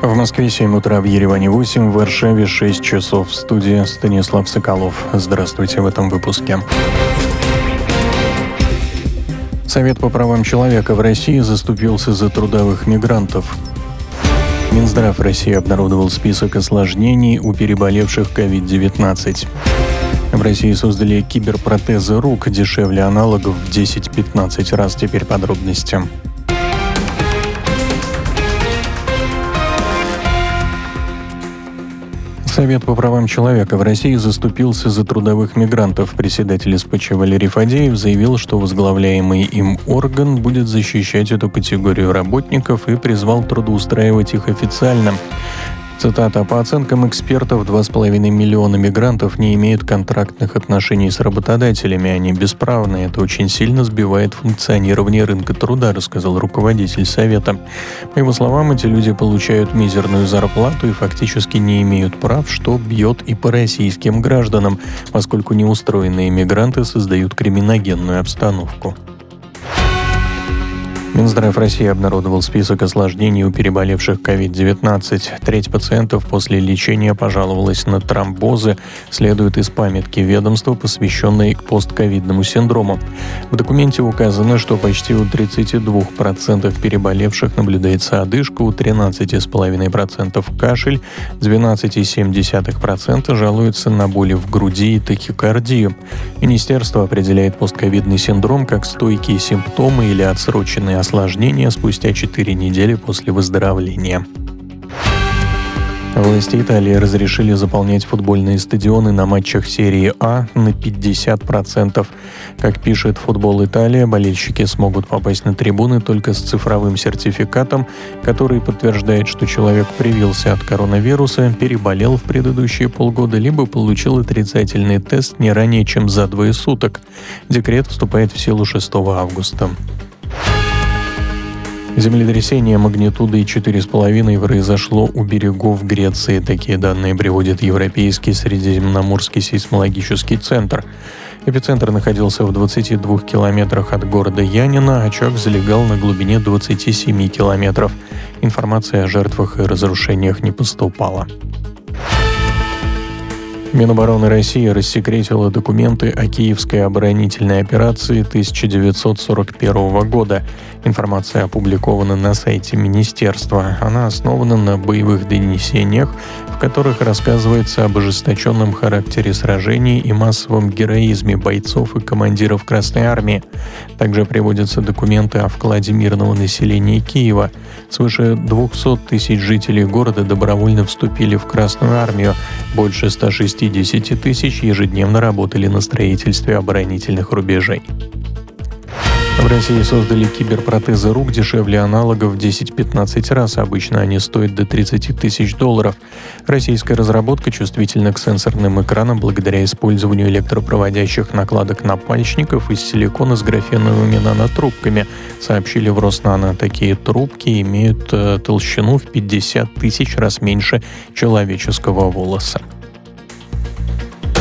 В Москве 7 утра, в Ереване 8, в Варшаве 6 часов. В студии Станислав Соколов. Здравствуйте в этом выпуске. Совет по правам человека в России заступился за трудовых мигрантов. Минздрав России обнародовал список осложнений у переболевших COVID-19. В России создали киберпротезы рук, дешевле аналогов в 10-15 раз. Теперь подробности. Совет по правам человека в России заступился за трудовых мигрантов. Председатель СПЧ Валерий Фадеев заявил, что возглавляемый им орган будет защищать эту категорию работников и призвал трудоустраивать их официально. Цитата: «По оценкам экспертов, 2,5 миллиона мигрантов не имеют контрактных отношений с работодателями. Они бесправны. Это очень сильно сбивает функционирование рынка труда», — рассказал руководитель Совета. По его словам, эти люди получают мизерную зарплату и фактически не имеют прав, что бьет и по российским гражданам, поскольку неустроенные мигранты создают криминогенную обстановку. Минздрав России обнародовал список осложнений у переболевших COVID-19. Треть пациентов после лечения пожаловалась на тромбозы, следует из памятки ведомства, посвященной постковидному синдрому. В документе указано, что почти у 32% переболевших наблюдается одышка, у 13,5% кашель, 12,7% жалуются на боли в груди и тахикардию. Министерство определяет постковидный синдром как стойкие симптомы или отсроченные осложнения спустя 4 недели после выздоровления. Власти Италии разрешили заполнять футбольные стадионы на матчах серии А на 50%. Как пишет «Футбол Италия», болельщики смогут попасть на трибуны только с цифровым сертификатом, который подтверждает, что человек привился от коронавируса, переболел в предыдущие полгода, либо получил отрицательный тест не ранее, чем за 2 суток. Декрет вступает в силу 6 августа. Землетрясение магнитудой 4,5 произошло у берегов Греции. Такие данные приводит Европейский Средиземноморский сейсмологический центр. Эпицентр находился в 22 километрах от города Янина, очаг залегал на глубине 27 километров. Информация о жертвах и разрушениях не поступала. Минобороны России рассекретила документы о Киевской оборонительной операции 1941 года. Информация опубликована на сайте министерства. Она основана на боевых донесениях, в которых рассказывается об ожесточенном характере сражений и массовом героизме бойцов и командиров Красной Армии. Также приводятся документы о вкладе мирного населения Киева. Свыше 200 тысяч жителей города добровольно вступили в Красную Армию. Больше 160 тысяч ежедневно работали на строительстве оборонительных рубежей. В России создали киберпротезы рук, дешевле аналогов в 10-15 раз. Обычно они стоят до $30 тысяч. Российская разработка чувствительна к сенсорным экранам благодаря использованию электропроводящих накладок-напальчников из силикона с графеновыми нанотрубками, сообщили в Роснано. Такие трубки имеют толщину в 50 тысяч раз меньше человеческого волоса.